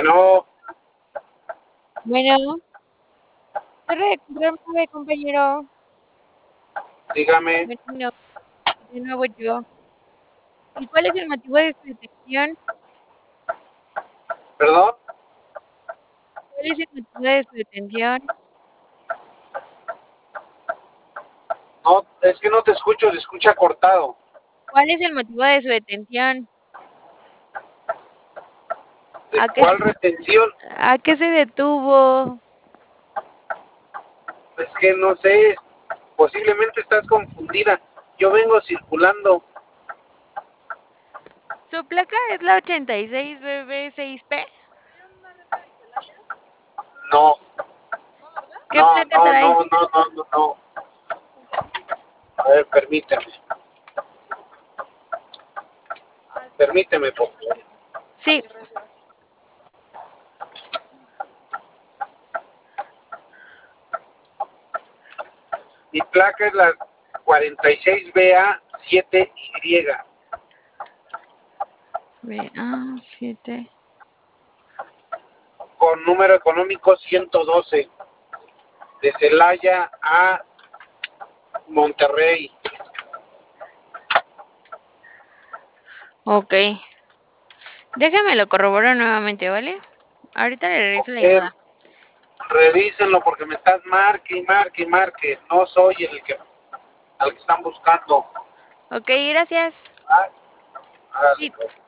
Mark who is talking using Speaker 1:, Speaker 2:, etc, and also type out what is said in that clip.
Speaker 1: Bueno,
Speaker 2: Bueno, torre de control 9, compañero.
Speaker 1: dígame,
Speaker 2: Bueno, de nuevo yo. ¿Y cuál es el motivo de su detención?
Speaker 1: perdón,
Speaker 2: ¿Cuál es el motivo de su detención?
Speaker 1: no, es que no te escucho, se escucha cortado.
Speaker 2: ¿Cuál es el motivo de su detención?
Speaker 1: ¿De
Speaker 2: ¿A qué,
Speaker 1: cuál retención?
Speaker 2: a qué se detuvo?
Speaker 1: Es que no sé, posiblemente estás confundida. Yo vengo circulando.
Speaker 2: Su placa es la 86BB6P.
Speaker 1: No,
Speaker 2: ¿Qué
Speaker 1: no,
Speaker 2: placa
Speaker 1: no,
Speaker 2: trae?
Speaker 1: no, no, no, no, no. A ver, permíteme, por favor.
Speaker 2: Sí,
Speaker 1: Mi placa es la 46BA7Y,
Speaker 2: BA7.
Speaker 1: con número económico 112, de Celaya a Monterrey.
Speaker 2: Ok. Déjame lo corroboro nuevamente, ¿vale? Ahorita le regreso la
Speaker 1: Ok,
Speaker 2: llamada.
Speaker 1: revísenlo porque me estás marque y marque y marque. No soy el que al que están buscando.
Speaker 2: Ok, gracias.
Speaker 1: Ah, árale,
Speaker 2: Sí.
Speaker 1: pues.